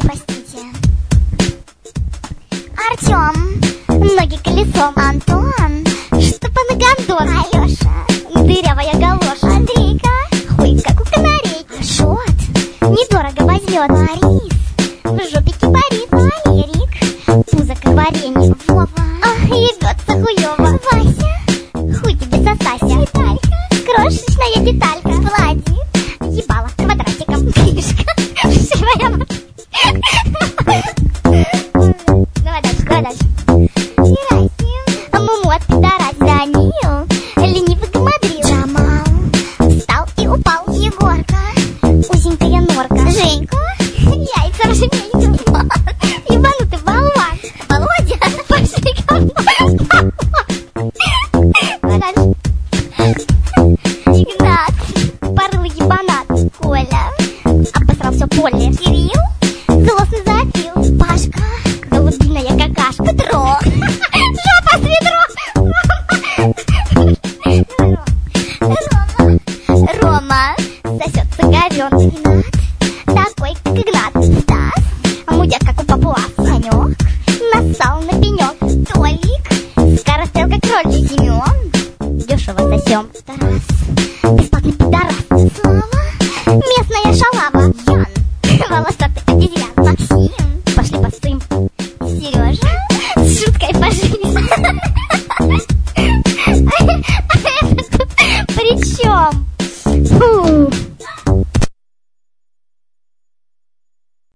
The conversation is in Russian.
простите. Артем, ноги колесом. Антон, что по ногам. Алеша, дырявая галоша. Андрейка, хуй как у канарейки. Ашот, недорого возьмет. Борис, в жопе кипарис. Валерик, пузо как варенье. Вова, ебется хуёво. Вася, хуй тебе сосася. Виталька, крошечная деталька. Владик, ебало квадратиком. Книжка, шивая. Давай дальше. Герасим, Мумот, пидорас. Данил, ленивый гамадрил. Джамал, встал и упал. Егорка, узенькая норка. Женька, яйца ржавеют. Ебанутый болван. Володя, пошли ко мне. Игнат, порыл ебанат. Коля, обосрал все поле. Кирилл, злостный запил. Пашка, голубиная какашка. Петро, жопа с ведро. Рома, сосется говен. Игнат, такой как Игнат. Стас, мудяк как у папуас. Санек, нассал на пенек. Толик, скорострел как кролик. Семен, дешево сосем. Тарас,